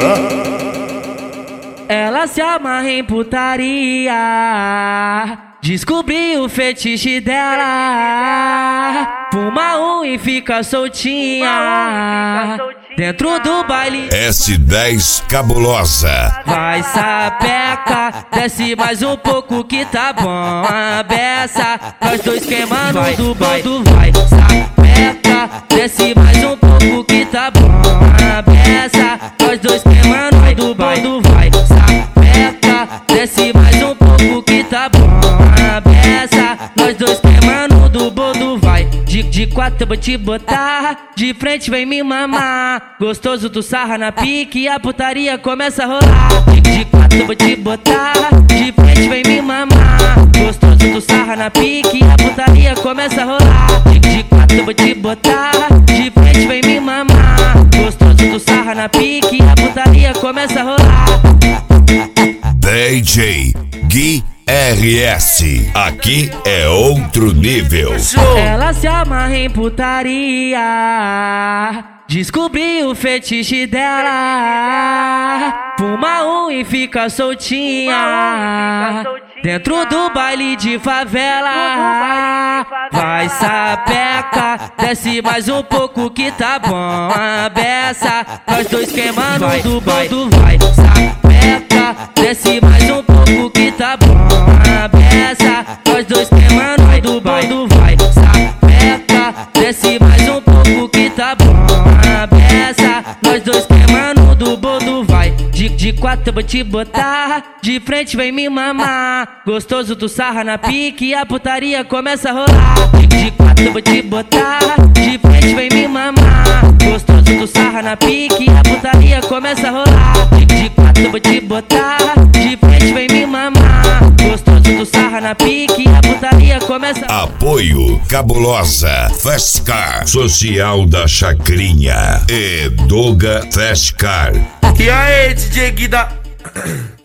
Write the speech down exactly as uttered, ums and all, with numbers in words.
Ela se amarra em putaria, descobri o fetiche dela. Fuma um e fica soltinha dentro do baile. S dez Cabulosa. Vai sapeca, desce mais um pouco que tá bom a beça. Nós dois queimando do bando. Vai sapeca, desce mais um pouco que tá bom a beça. Nós dois queimando do bando. Vai sapeca, desce mais um pouco que tá bom a beça. Nós dois queimando do bando. Vai de, de quatro eu vou te botar, de frente vem me mamar. Gostoso tu sarra na pique e a putaria começa a rolar. De, de quatro eu vou te botar, de frente vem me mamar. Gostoso tu sarra na pique e a putaria começa a rolar. De, de quatro eu vou te botar, de frente vem me mamar. Gostoso tu sarra na pique e a putaria começa a rolar. D J Gui R S, aqui é outro nível. Ela se amarra em putaria, descobri o fetiche dela. Fuma um e fica soltinha dentro do baile de favela. Vai sapeca, desce mais um pouco que tá bom a beça. Nós dois queimando do bando. Vai sapeca, desce mais um pouco que tá bom a beça. Nós dois queimando do bando. Vai sapeca, desce mais um pouco que tá bom a beça. Nós dois queimando do bando. Vai de, de quatro eu vou te botar, de frente vem me mamar. Gostoso tu sarra na pique e a putaria começa a rolar. De, de quatro eu vou te botar, de frente vem me mamar. Gostoso tu sarra na pique e a putaria começa a rolar. De, de quatro eu vou te botar, de frente vem me mamar. Gostoso tu sarra na pique e a putaria começa a... Apoio Cabulosa, Fastcar, Social da Chacrinha e Doga Fastcar. E aí, D J Guida?